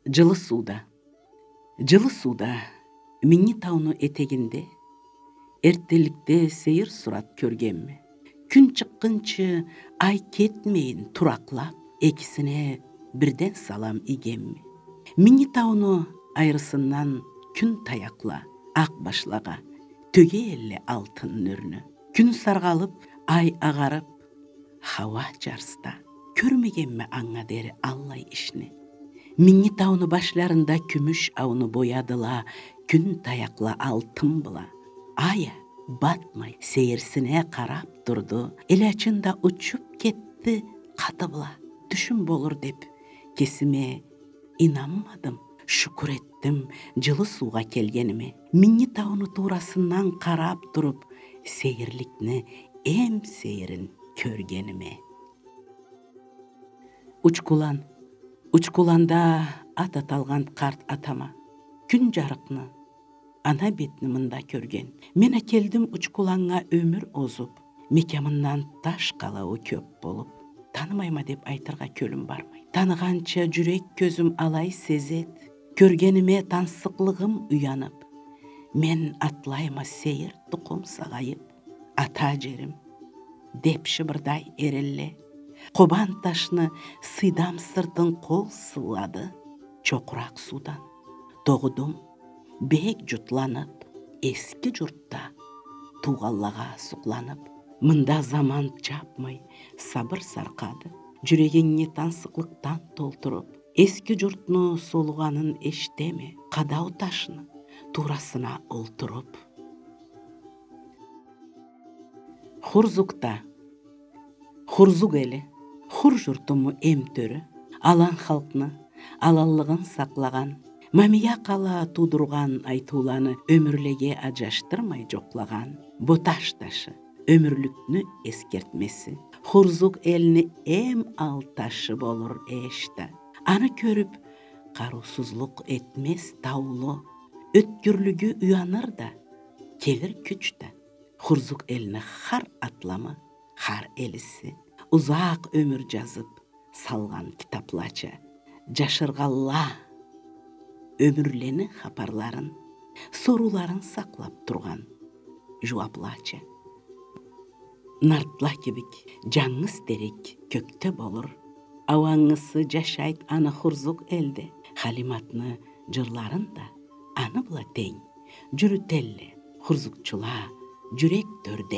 Жылы сууда. Жылы сууда Миңи тауну этегинде эртеликте сейир сурат көргенми. Күн чыккынчы ай кетмейин тураклап, экисине бирден салам игемми. Миңи тауну айрысынан күн таякла, ак башлага төге эле алтын нөрүнө. Күн саргалып, ай агарып, хаба жарыста. Көрмегенме аңа дери аллай ишни. Миңи тауну башларында күмүш ауну боядыла, күн таякла алтын була. Ая батмай сейирсине карап турду, эле ачында учуп кетти катыбыла. Түшүм болур деп кесиме инанмадым, шүкүр еттим жылы сууга келгениме. Миңи тауну туурасынан карап туруп, сейирликни эм сейирин көргениме. Учкулан. Учкуланда ат аталган карт атама күн жарыкны ана бетни мында көрген. Мен келдим Учкуланга өмүр озуп, мекеминен таш калабы көп болуп. Танымайма деп айтырга көлүм бармай. Таныганча жүрек көзүм алай сезет, көргениме тансыклыгым уянып. Мен атлайма сейир тукум сагайып, ата жерим деп шыбырдай эрелле. Кобан ташны сыйдам сыртын кол сылады, чокурак судан. Тогудум бек жутланып, эски журтта туугаллага сукланып. Мында заман чапмай, сабыр саркады, жүрегиңи тансыклыктан толтуруп. Эски журтну солуганын эчтеме, кадау ташны туурасына олтуруп. Хурзукта. Хурзук эли, хур журтуму эмтөрү, алан халкны, алаллыгын саклаган, мамия кала туудурган айтууланы өмүрлеге ажаштырмай жоклаган, бу таш ташы өмүрлүкнү эскертмеси. Хурзук элини эм ал ташы болур эшта. Аны көрүп каруусузлук этмес таулу, өткүрлүгү уяныр да, келир күч да. Хурзук элине хар атламы, хар элиси, узак өмүр жазып салган китаплача, жашыргалла өмүрлени хапарларын, сорууларын саклап турган жубаплача. Нартла кебик жаңыз терек көктө болур, абаңысы жашайт аны Хурзук элде. Халиматны жырларында аны була тең, жүрүтелле хурзукчула жүрөктөрдө.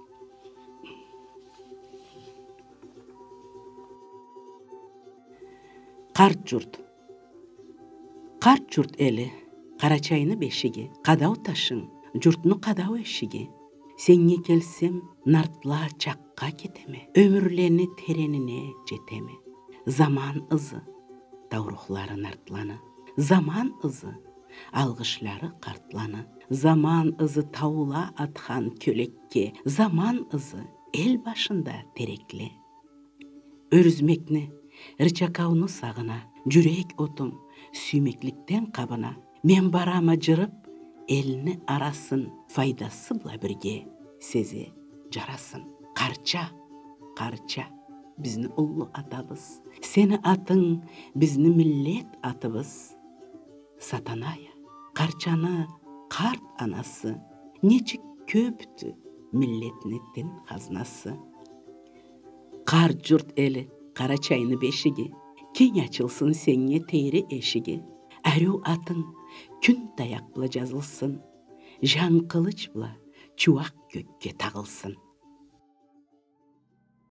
Карт журт. Карт журт эли, карачайны бешиги, кадау ташың, журтну кадау эшиги. Сенге келсем, нартла чакка кетеме, өмүрлени теренине жетеме. Заман ызы, таурухлары нартланы, заман ызы, алгышлары картланы. Заман ызы таула атхан көлөкке, заман ызы эл башында терекле. Өрүзмекни, рычакауну сагына, жүрек отум, сүймекликтен кабына. Мен барама жырып, элини арасын, файдасы була бирге сезе жарасын. Карча, карча, бизни улуу атабыз. Сени атың, бизни миллет атыбыз. Сатаная, карчаны карт анасы, нечик көптү миллетниттин хазнасы. Карт журт эли, карачайны бешиги, кең ачылсын сеңе тейри эшиги. Ару атың күн таяк була жазылсын, жан кылыч була чубак көккө тагылсын.